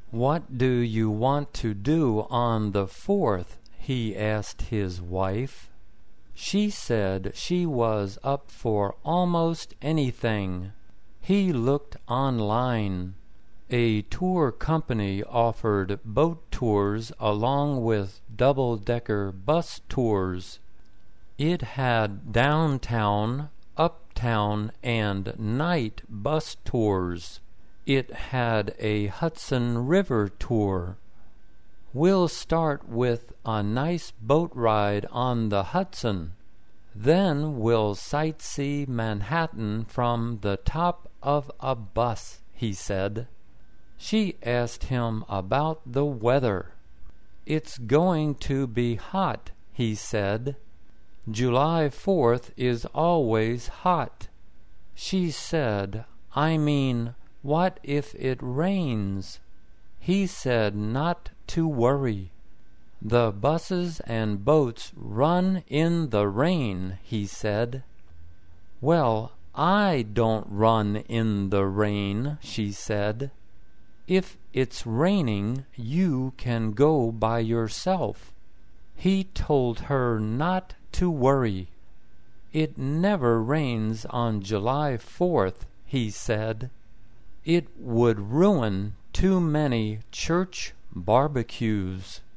"What do you want to do on the 4th?" he asked his wife. She said she was up for almost anything. He looked online. A tour company offered boat tours along with double-decker bus tours. It had downtown, uptown, and night bus tours. It had a Hudson River tour. "We'll start with a nice boat ride on the Hudson. Then we'll sightsee Manhattan from the top of a bus," he said. She asked him about the weather. "It's going to be hot," he said. "July 4th is always hot." She said, "I mean, what if it rains?" He said not to worry. "The buses and boats run in the rain," he said. "Well, I don't run in the rain," she said. "If it's raining, you can go by yourself." He told her not to worry. "It never rains on July 4th," he said. "It would ruin too many church barbecues."